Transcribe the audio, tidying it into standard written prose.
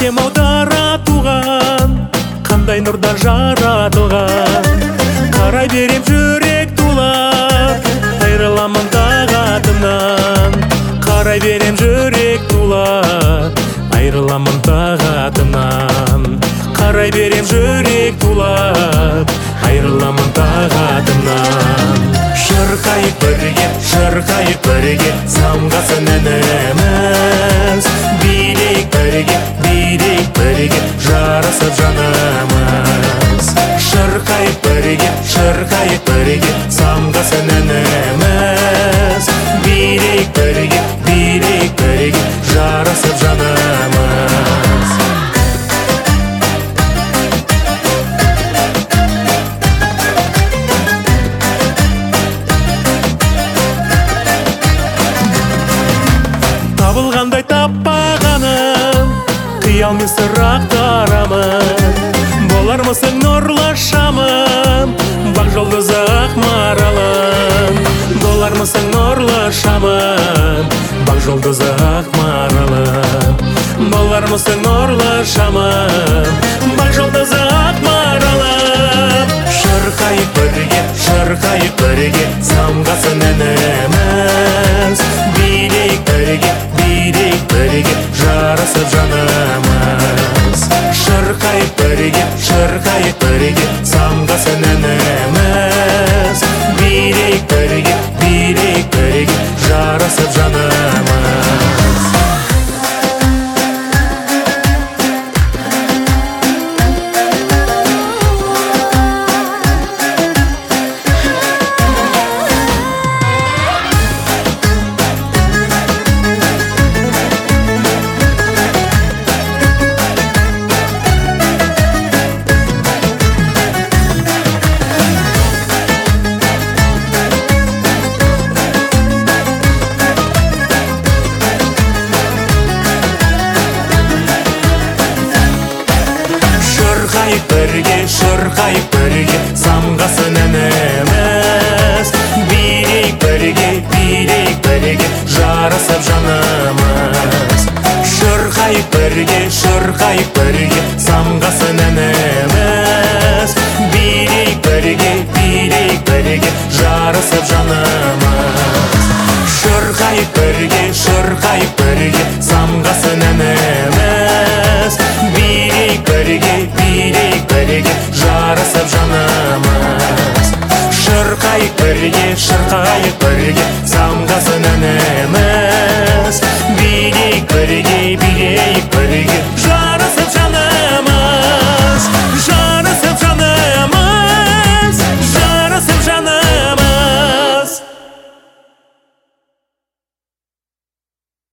әкем аударатуған, қандай нұрдан жаратылған. Қарай берем жүрек тулап, айрыламын тағатымнан. Қарай берем жүрек тулап, айрыламын тағатымнан. Қарай берем жүрек тулап, айрыламын тағатымнан. Шырқайып бірге, самғасын әніміз. Билейік бірге, жарасып жанымыз. Шырқайып бірге, самғасын әніміз. Билейік бірге, жарасып жанымыз. Табылғандай таппағаным, қиялмен сырақтарамын. Болар мысың нұрлы шамым, бақ жұлдызы ақ маралым. Болар мысың нұрлы шамым, бақ жұлдызы ақ маралым. Болар мысың нұрлы шамым, бақ жұлдызы ақ маралым. Шырқайып бірге, самғасын әніміз. Билейік бірге, жарасып жанымыз. Шырқайып бірге, самғасын әніміз. Билейік бірге, жарасып жанымыз. Шырқайып бірге, самғасын әніміз. Билейік бірге, жарасып жанымыз. Шырқайып бірге, самғасын әніміз. Билейік бірге, жарасып жанымыз. Шырқайып бірге, самғасын әніміз. Билейік бірге, жарасып жанымыз. Шырқайып бірге, самғасын әніміз. Билейік бірге,